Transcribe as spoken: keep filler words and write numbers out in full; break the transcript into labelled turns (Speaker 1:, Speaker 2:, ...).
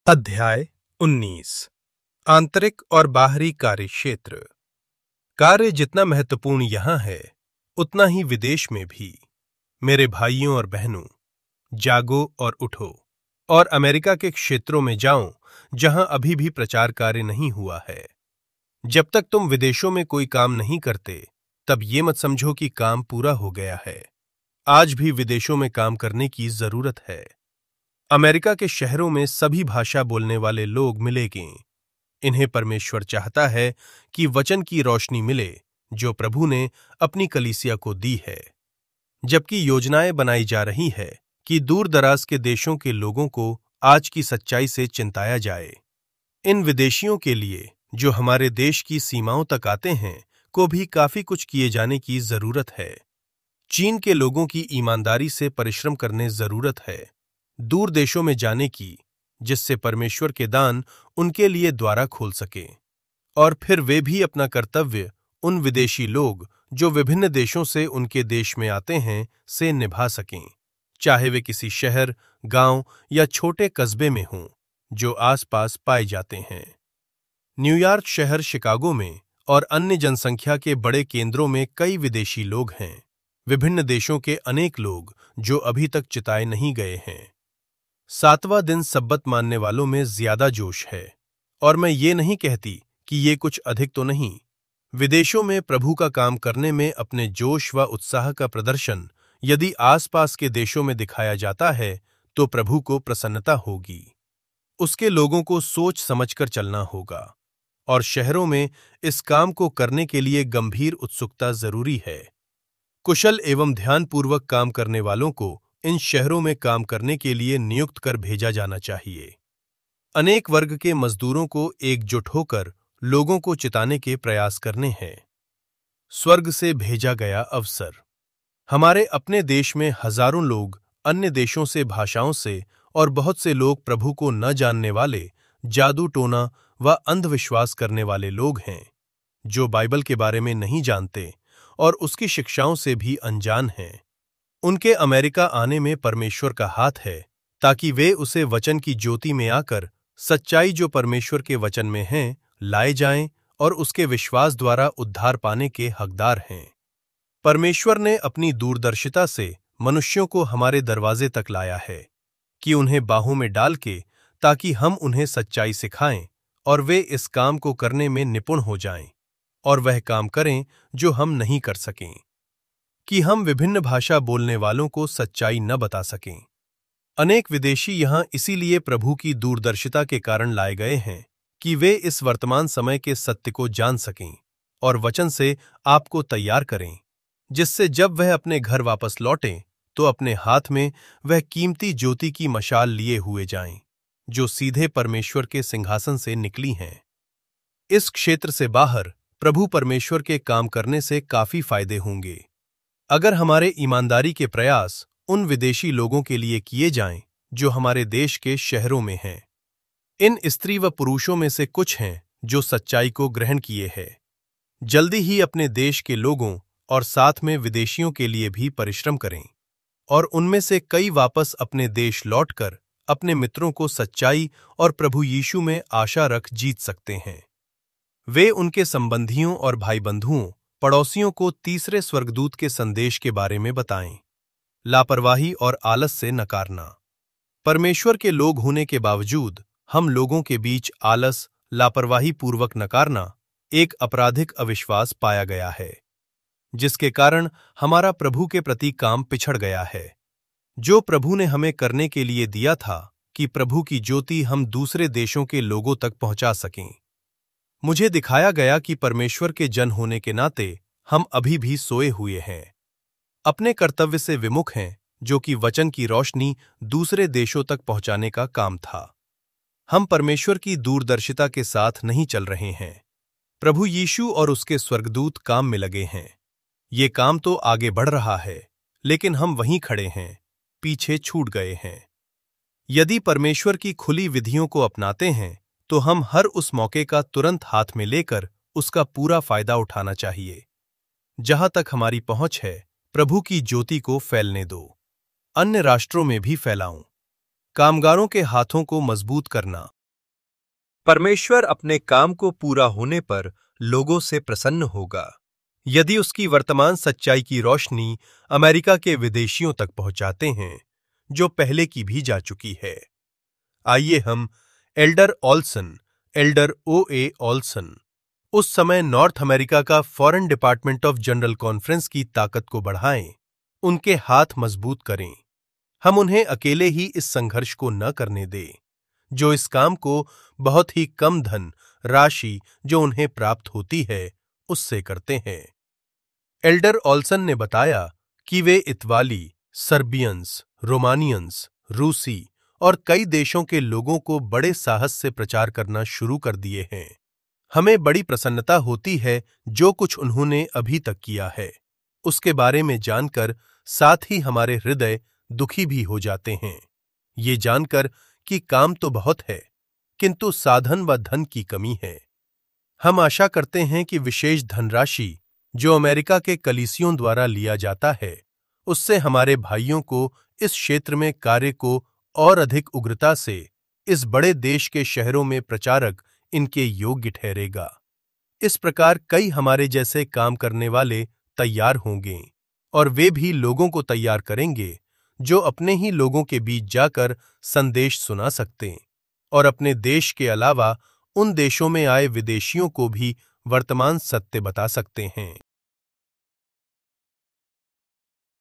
Speaker 1: अध्याय उन्नीस। आंतरिक और बाहरी कार्य क्षेत्र। कार्य जितना महत्वपूर्ण यहां है उतना ही विदेश में भी। मेरे भाइयों और बहनों, जागो और उठो और अमेरिका के क्षेत्रों में जाओ जहां अभी भी प्रचार कार्य नहीं हुआ है। जब तक तुम विदेशों में कोई काम नहीं करते तब ये मत समझो कि काम पूरा हो गया है। आज भी विदेशों में काम करने की जरूरत है। अमेरिका के शहरों में सभी भाषा बोलने वाले लोग मिलेंगे। इन्हें परमेश्वर चाहता है कि वचन की रोशनी मिले जो प्रभु ने अपनी कलीसिया को दी है। जबकि योजनाएं बनाई जा रही है कि दूर दराज के देशों के लोगों को आज की सच्चाई से चिंताया जाए। इन विदेशियों के लिए जो हमारे देश की सीमाओं तक आते हैं को भी काफी कुछ किए जाने की जरूरत है। चीन के लोगों की ईमानदारी से परिश्रम करने जरूरत है दूर देशों में जाने की, जिससे परमेश्वर के दान उनके लिए द्वारा खोल सके और फिर वे भी अपना कर्तव्य उन विदेशी लोग जो विभिन्न देशों से उनके देश में आते हैं से निभा सकें, चाहे वे किसी शहर, गांव या छोटे कस्बे में हों जो आसपास पाए जाते हैं। न्यूयॉर्क शहर, शिकागो में और अन्य जनसंख्या के बड़े केंद्रों में कई विदेशी लोग हैं। विभिन्न देशों के अनेक लोग जो अभी तक चिताए नहीं गए हैं। सातवां दिन सब्बत मानने वालों में ज्यादा जोश है और मैं ये नहीं कहती कि ये कुछ अधिक तो नहीं। विदेशों में प्रभु का काम करने में अपने जोश व उत्साह का प्रदर्शन यदि आसपास के देशों में दिखाया जाता है तो प्रभु को प्रसन्नता होगी। उसके लोगों को सोच समझकर चलना होगा और शहरों में इस काम को करने के लिए गंभीर उत्सुकता जरूरी है। कुशल एवं ध्यानपूर्वक काम करने वालों को इन शहरों में काम करने के लिए नियुक्त कर भेजा जाना चाहिए। अनेक वर्ग के मजदूरों को एकजुट होकर लोगों को चिताने के प्रयास करने हैं। स्वर्ग से भेजा गया अवसर। हमारे अपने देश में हजारों लोग अन्य देशों से, भाषाओं से और बहुत से लोग प्रभु को न जानने वाले, जादू टोना व अंधविश्वास करने वाले लोग हैं जो बाइबल के बारे में नहीं जानते और उसकी शिक्षाओं से भी अनजान हैं। उनके अमेरिका आने में परमेश्वर का हाथ है ताकि वे उसे वचन की ज्योति में आकर सच्चाई जो परमेश्वर के वचन में है लाए जाएं और उसके विश्वास द्वारा उद्धार पाने के हकदार हैं। परमेश्वर ने अपनी दूरदर्शिता से मनुष्यों को हमारे दरवाजे तक लाया है कि उन्हें बाहों में डाल के ताकि हम उन्हें सच्चाई सिखाएं और वे इस काम को करने में निपुण हो जाएं और वह काम करें जो हम नहीं कर सकें, कि हम विभिन्न भाषा बोलने वालों को सच्चाई न बता सकें। अनेक विदेशी यहां इसीलिए प्रभु की दूरदर्शिता के कारण लाए गए हैं कि वे इस वर्तमान समय के सत्य को जान सकें और वचन से आपको तैयार करें, जिससे जब वह अपने घर वापस लौटें तो अपने हाथ में वह कीमती ज्योति की मशाल लिए हुए जाएं, जो सीधे परमेश्वर के सिंहासन से निकली हैं। इस क्षेत्र से बाहर प्रभु परमेश्वर के काम करने से काफी फायदे होंगे अगर हमारे ईमानदारी के प्रयास उन विदेशी लोगों के लिए किए जाएं जो हमारे देश के शहरों में हैं। इन स्त्री व पुरुषों में से कुछ हैं जो सच्चाई को ग्रहण किए हैं। जल्दी ही अपने देश के लोगों और साथ में विदेशियों के लिए भी परिश्रम करें और उनमें से कई वापस अपने देश लौटकर अपने मित्रों को सच्चाई और प्रभु यीशु में आशा रख जीत सकते हैं। वे उनके संबंधियों और भाई बंधुओं, पड़ोसियों को तीसरे स्वर्गदूत के संदेश के बारे में बताएं। लापरवाही और आलस से नकारना। परमेश्वर के लोग होने के बावजूद हम लोगों के बीच आलस, लापरवाही पूर्वक नकारना एक आपराधिक अविश्वास पाया गया है, जिसके कारण हमारा प्रभु के प्रति काम पिछड़ गया है जो प्रभु ने हमें करने के लिए दिया था कि प्रभु की ज्योति हम दूसरे देशों के लोगों तक पहुंचा सकें। मुझे दिखाया गया कि परमेश्वर के जन होने के नाते हम अभी भी सोए हुए हैं, अपने कर्तव्य से विमुख हैं, जो कि वचन की रोशनी दूसरे देशों तक पहुंचाने का काम था। हम परमेश्वर की दूरदर्शिता के साथ नहीं चल रहे हैं। प्रभु यीशु और उसके स्वर्गदूत काम में लगे हैं। ये काम तो आगे बढ़ रहा है, लेकिन हम वहीं खड़े हैं, पीछे छूट गए हैं। यदि परमेश्वर की खुली विधियों को अपनाते हैं तो हम हर उस मौके का तुरंत हाथ में लेकर उसका पूरा फायदा उठाना चाहिए। जहां तक हमारी पहुंच है, प्रभु की ज्योति को फैलने दो, अन्य राष्ट्रों में भी फैलाऊं। कामगारों के हाथों को मजबूत करना।
Speaker 2: परमेश्वर अपने काम को पूरा होने पर लोगों से प्रसन्न होगा
Speaker 1: यदि उसकी वर्तमान सच्चाई की रोशनी अमेरिका के विदेशियों तक पहुंचाते हैं, जो पहले की भी जा चुकी है। आइए हम elder Olsen, elder O A Olsen, उस समय नॉर्थ अमेरिका का foreign department of general conference की ताकत को बढ़ाएं, उनके हाथ मजबूत करें। हम उन्हें अकेले ही इस संघर्ष को न करने दें, जो इस काम को बहुत ही कम धन राशि जो उन्हें प्राप्त होती है उससे करते हैं। एल्डर ऑल्सन ने बताया कि वे इताली, सर्बियंस, रोमानियंस, रूसी और कई देशों के लोगों को बड़े साहस से प्रचार करना शुरू कर दिए हैं। हमें बड़ी प्रसन्नता होती है जो कुछ उन्होंने अभी तक किया है उसके बारे में जानकर, साथ ही हमारे हृदय दुखी भी हो जाते हैं, ये जानकर कि काम तो बहुत है किंतु साधन व धन की कमी है। हम आशा करते हैं कि विशेष धनराशि जो अमेरिका के कलीसियों द्वारा लिया जाता है, उससे हमारे भाइयों को इस क्षेत्र में कार्य को और अधिक उग्रता से इस बड़े देश के शहरों में प्रचारक इनके योग्य ठहरेगा। इस प्रकार कई हमारे जैसे काम करने वाले तैयार होंगे और वे भी लोगों को तैयार करेंगे जो अपने ही लोगों के बीच जाकर संदेश सुना सकते और अपने देश के अलावा उन देशों में आए विदेशियों को भी वर्तमान सत्य बता सकते हैं।